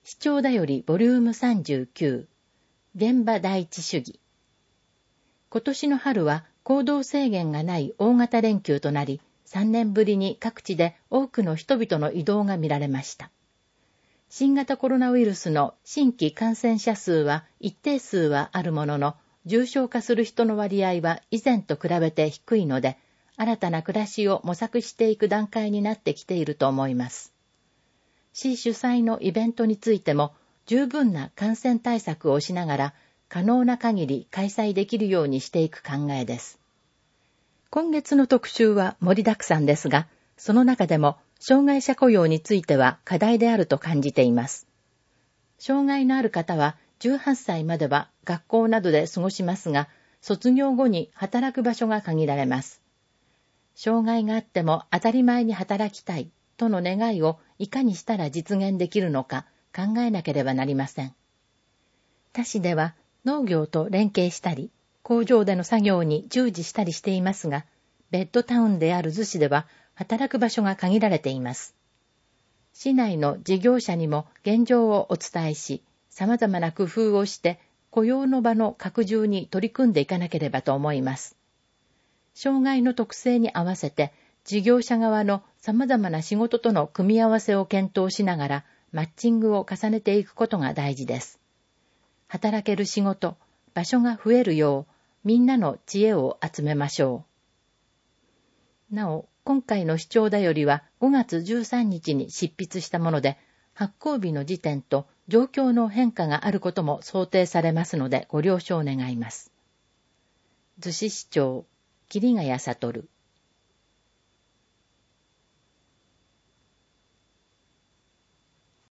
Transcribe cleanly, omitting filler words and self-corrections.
市長だよりボリューム39、現場第一主義。今年の春は行動制限がない大型連休となり、3年ぶりに各地で多くの人々の移動が見られました。新型コロナウイルスの新規感染者数は一定数はあるものの、重症化する人の割合は以前と比べて低いので、新たな暮らしを模索していく段階になってきていると思います。市主催のイベントについても、十分な感染対策をしながら、可能な限り開催できるようにしていく考えです。今月の特集は盛りだくさんですが、その中でも障害者雇用については課題であると感じています。障害のある方は18歳までは学校などで過ごしますが、卒業後に働く場所が限られます。障害があっても当たり前に働きたいとの願いをいかにしたら実現できるのか考えなければなりません。他市では農業と連携したり、工場での作業に従事したりしていますが、ベッドタウンである逗子では働く場所が限られています。市内の事業者にも現状をお伝えし、様々な工夫をして雇用の場の拡充に取り組んでいかなければと思います。障害の特性に合わせて事業者側の様々な仕事との組み合わせを検討しながらマッチングを重ねていくことが大事です。働ける仕事、場所が増えるようみんなの知恵を集めましょう。なお、今回の視聴だよりは5月13日に執筆したもので、発行日の時点と状況の変化があることも想定されますのでご了承願います。逗子市長、桐ヶ谷悟。